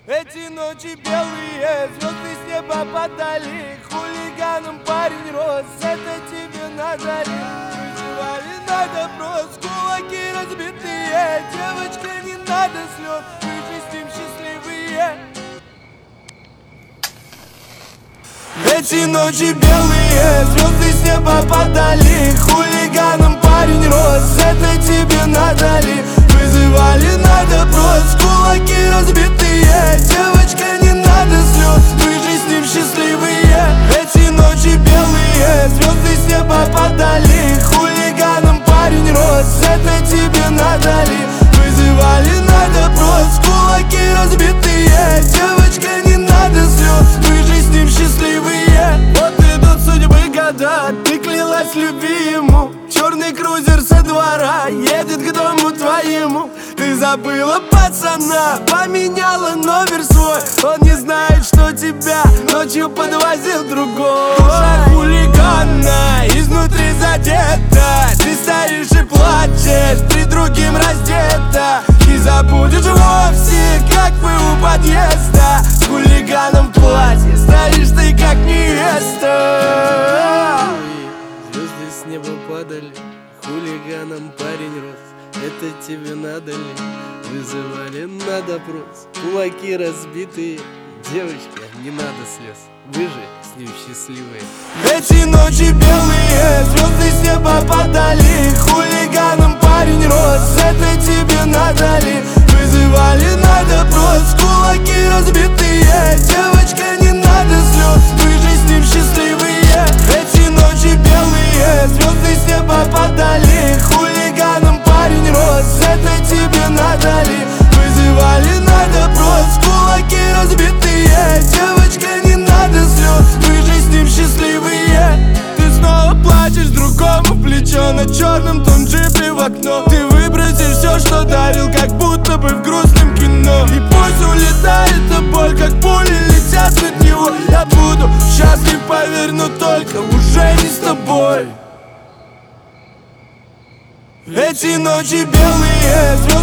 Эти ночи белые, звезды с неба падали. Хулиганом парень рос, это тебе надо ли? Вызывали на допрос, кулаки разбитые. Девочка, не надо слез, мы же с ним счастливые. Эти ночи белые, звезды с неба падали. Хулиганом парень рос, это тебе надо ли? Вызывали на допрос, кулаки разбитые. Девочка, не надо слез, мы же с ним счастливые. Эти ночи белые, звезды с неба падали. Хулиганом парень рос, это тебе надо ли? Вызывали на допрос, кулаки разбитые. Девочка, не надо слез, мы же с ним счастливые. Вот идут судьбы года, ты клялась любви ему. Черный крузер со двора едет к дому твоему. Ты забыла пацана, поменяла номер свой. Он не знает, что тебя ночью подвозил другой. Душа хулигана изнутри задета. Ты стоишь и плачешь, при другим раздета. Не забудешь вовсе, как вы у подъезда. С хулиганом в платье стоишь ты как невеста. Звезды с неба падали, хулиганом парень рос. Это тебе надо ли? Вызывали на допрос, кулаки разбитые. Девочка, не надо слез, вы же с ним счастливые. Эти ночи белые, звезды с неба падали. Хулиганом парень рос, это тебе надо ли? Вызывали на допрос, кулаки разбитые. Девочка, не надо слез, мы же с ним счастливые. Эти ночи белые, звезды с неба падали. Хулиганом парень рос, это тебе надо ли? Вызывали на допрос, кулаки разбитые. Девочка, не надо слез, мы же с ним счастливые. Ты снова плачешь другому в плечо на черном том джипе в окно. Ты выбросишь все, что дарил, как будто бы в грустном кино. И пусть улетает эта боль, как пули летят от него. Я буду счастлив, поверь, но только уже не с тобой. Эти ночи белые,